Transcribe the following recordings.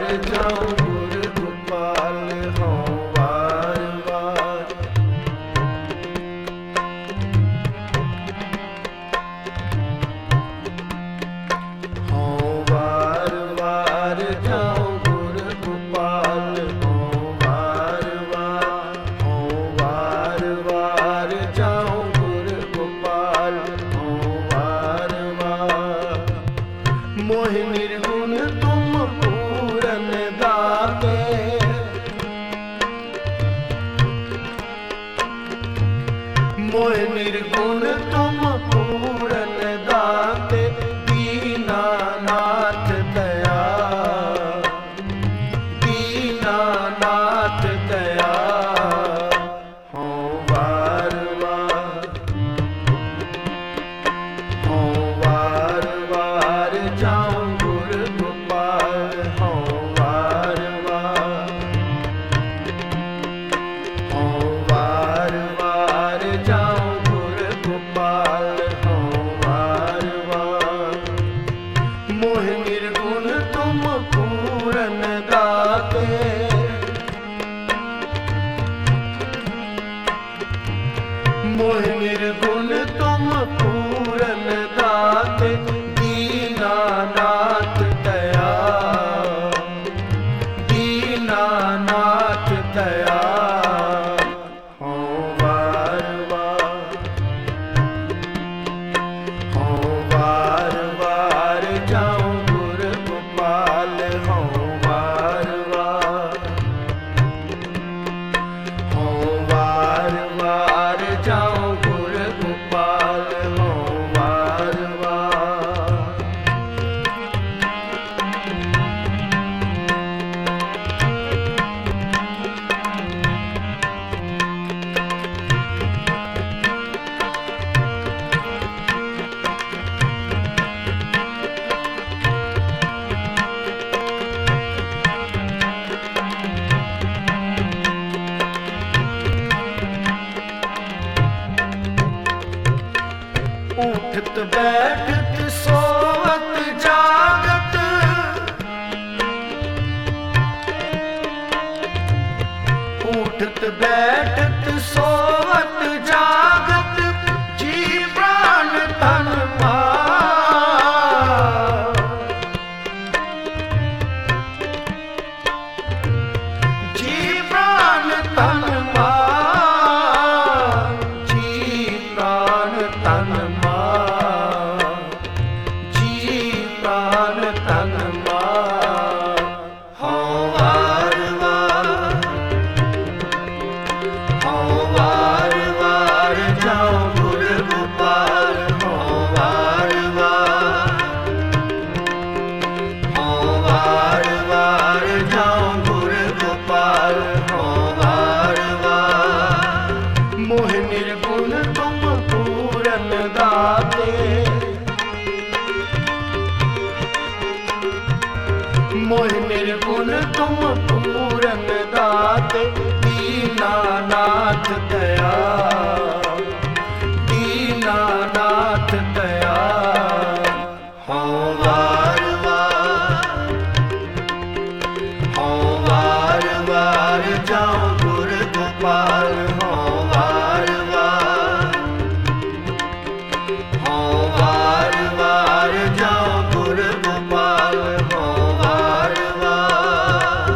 जाऊं गुर गोपाल हों वार वार। हों वार वार जाऊं गुर गोपाल हों वार वार। हों वार वार जाऊं गुर गोपाल हों वार वार। मोहि निर्गुण तुम पूरन दाते, मोहि निर्गुण तुम पूरन दाते। दीनानाथ दया, दीनानाथ दया। हों वार वार, हों वार वार जाऊं गुर गोपाल हों वार वार। हों वार वार जाऊं गुर गोपाल हों वार वार। मोहि निर्गुण तुम पूरन दाते, मोहि निर्गुण तुम पूरन दाते। दीनानाथ दया, दीनानाथ दया। हों वार वार, हों वार वार जाऊं गुर गोपाल हों वार वार। हों वार वार जाऊं गुर गोपाल हों वार वार। उठत बैठत सोवत जागत, उठत बैठत सोवत जागत। जी प्राण तन पार, जी प्राण तन पार, जी प्राण तन मार, जी प्राण तन मार। हों वार वार, हों वार वार जाऊं गुर गोपाल हों वार वार। हों वार वार जाऊं गुर गोपाल हों वार वार। मोहि निर्गुण तुम पूरन दाते, मोहि निर्गुण तुम पूरन दाते। दीनानाथ दया, दीनानाथ दया। हों वार वार, हों वार वार जाऊं गुर गोपाल हों वार वार। हों वार वार जाऊं गुर गोपाल हों वार वार।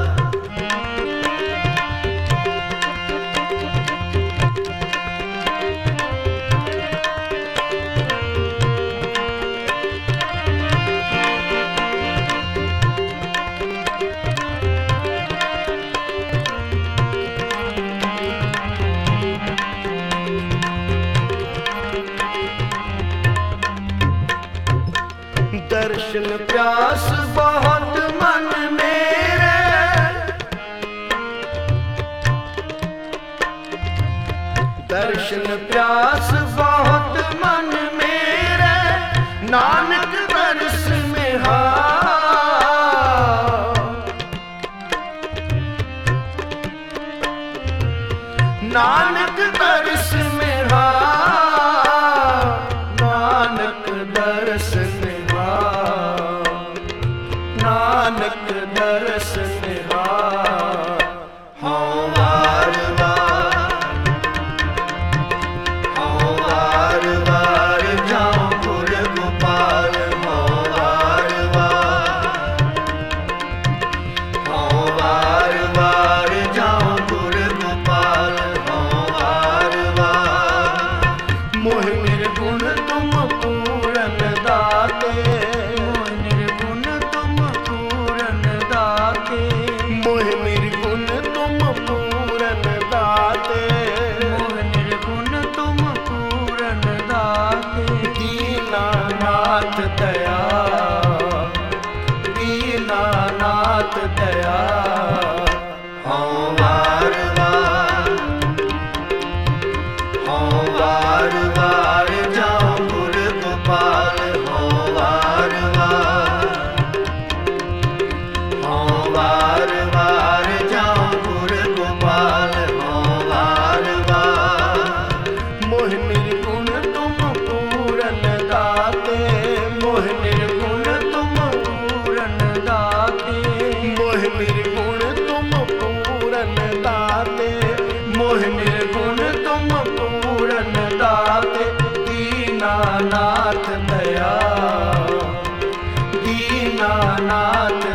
दर्शन प्यास बहुत मन मेरे, दर्शन प्यास बहुत मन मेरे। नानक दर्श में हार, नानक दर्श में हार, नानक दर्श में हार। नानक दरस निहार। हाँ वार वार, हाँ वार वार जाऊं गुर गोपाल। हाँ वार वार, हाँ वार वार जाऊं गुर गोपाल। हाँ वार वार, मोह निर्गुण तुम पूरन दाते। मोह निर्गुण तुम पूरन दाते। मोह निर्गुण तुम पूरन दाते। मोह निर्गुण तुम पूरन दाते। दीनानाथ दया, दीनानाथ दया। हाँ वार वार, हाँ वार वार जाऊं गुर गोपाल। हाँ वार वार, हाँ वार वार जाऊं गुर गोपाल। हाँ वार वार, मोह निर्गुण तुम पूरन दाते। मोह निर्गुण तुम पूरन दाते। मोह निर्गुण तुम पूरन दाते। मोह निर्गुण तुम पूरन दाते। दीनानाथ दया, दीनानाथ